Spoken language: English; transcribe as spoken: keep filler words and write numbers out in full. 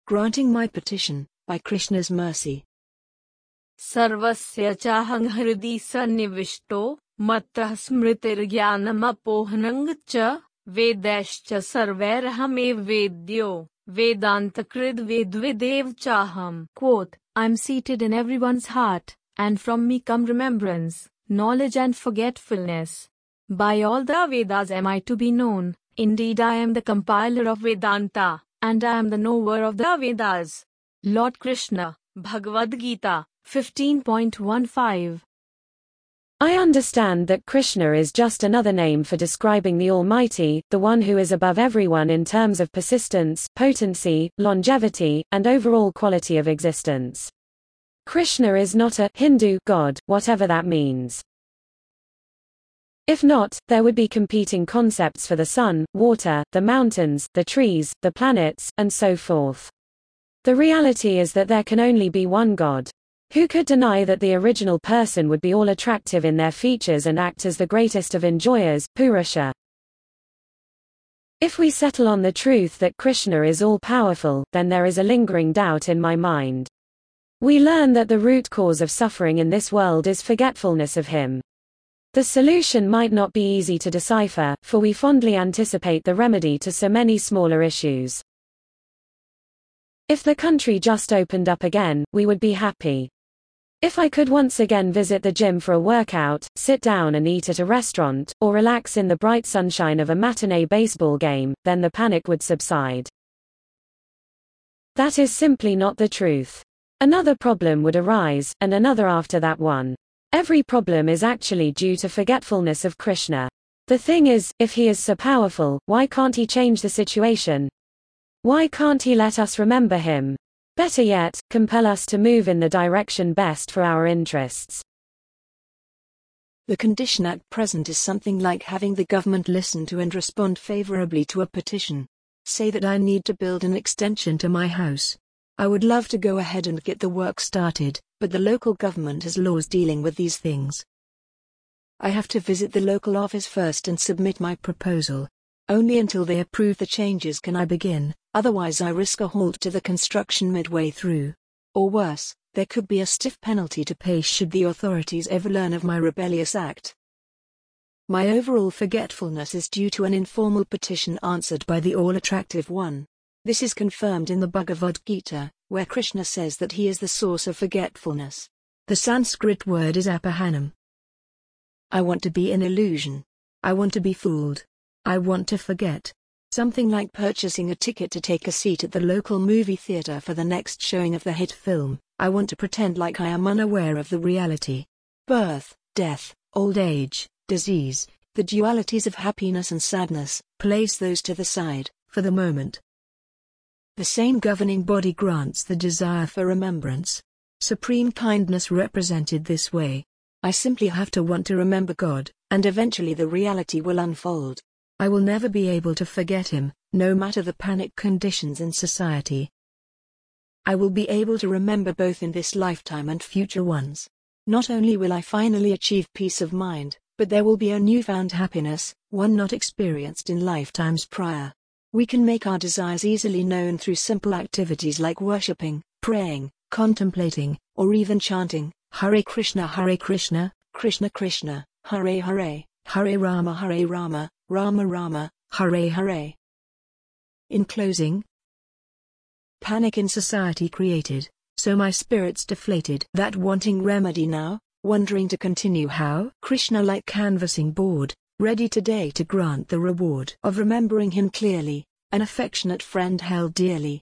granting my petition, by Krishna's mercy. Sarvasya chahang hridi sannivisto, mattah smritirjnanapohanang cha, vedascha sarvairahamev vedyo, vedantakrid vedvidev chaham. Quote, I am seated in everyone's heart, and from me come remembrance, knowledge and forgetfulness. By all the Vedas am I to be known, indeed I am the compiler of Vedanta, and I am the knower of the Vedas. Lord Krishna, Bhagavad Gita, fifteen point fifteen. I understand that Krishna is just another name for describing the Almighty, the one who is above everyone in terms of persistence, potency, longevity, and overall quality of existence. Krishna is not a Hindu god, whatever that means. If not, there would be competing concepts for the sun, water, the mountains, the trees, the planets, and so forth. The reality is that there can only be one God. Who could deny that the original person would be all attractive in their features and act as the greatest of enjoyers, Purusha? If we settle on the truth that Krishna is all-powerful, then there is a lingering doubt in my mind. We learn that the root cause of suffering in this world is forgetfulness of Him. The solution might not be easy to decipher, for we fondly anticipate the remedy to so many smaller issues. If the country just opened up again, we would be happy. If I could once again visit the gym for a workout, sit down and eat at a restaurant, or relax in the bright sunshine of a matinee baseball game, then the panic would subside. That is simply not the truth. Another problem would arise, and another after that one. Every problem is actually due to forgetfulness of Krishna. The thing is, if He is so powerful, why can't He change the situation? Why can't He let us remember Him? Better yet, compel us to move in the direction best for our interests. The condition at present is something like having the government listen to and respond favorably to a petition. Say that I need to build an extension to my house. I would love to go ahead and get the work started, but the local government has laws dealing with these things. I have to visit the local office first and submit my proposal. Only until they approve the changes can I begin, otherwise I risk a halt to the construction midway through. Or worse, there could be a stiff penalty to pay should the authorities ever learn of my rebellious act. My overall forgetfulness is due to an informal petition answered by the all-attractive one. This is confirmed in the Bhagavad Gita, where Krishna says that he is the source of forgetfulness. The Sanskrit word is apahanam. I want to be an illusion. I want to be fooled. I want to forget. Something like purchasing a ticket to take a seat at the local movie theater for the next showing of the hit film. I want to pretend like I am unaware of the reality. Birth, death, old age, disease, the dualities of happiness and sadness, place those to the side, for the moment. The same governing body grants the desire for remembrance. Supreme kindness represented this way. I simply have to want to remember God, and eventually the reality will unfold. I will never be able to forget Him, no matter the panic conditions in society. I will be able to remember both in this lifetime and future ones. Not only will I finally achieve peace of mind, but there will be a newfound happiness, one not experienced in lifetimes prior. We can make our desires easily known through simple activities like worshipping, praying, contemplating, or even chanting, Hare Krishna Hare Krishna, Krishna Krishna, Hare Hare, Hare Rama Hare Rama, Rama Rama, Hare Hare. In closing, panic in society created, so my spirits deflated. That wanting remedy now, wondering to continue how? Krishna like canvassing board, ready today to grant the reward of remembering Him clearly, an affectionate friend held dearly,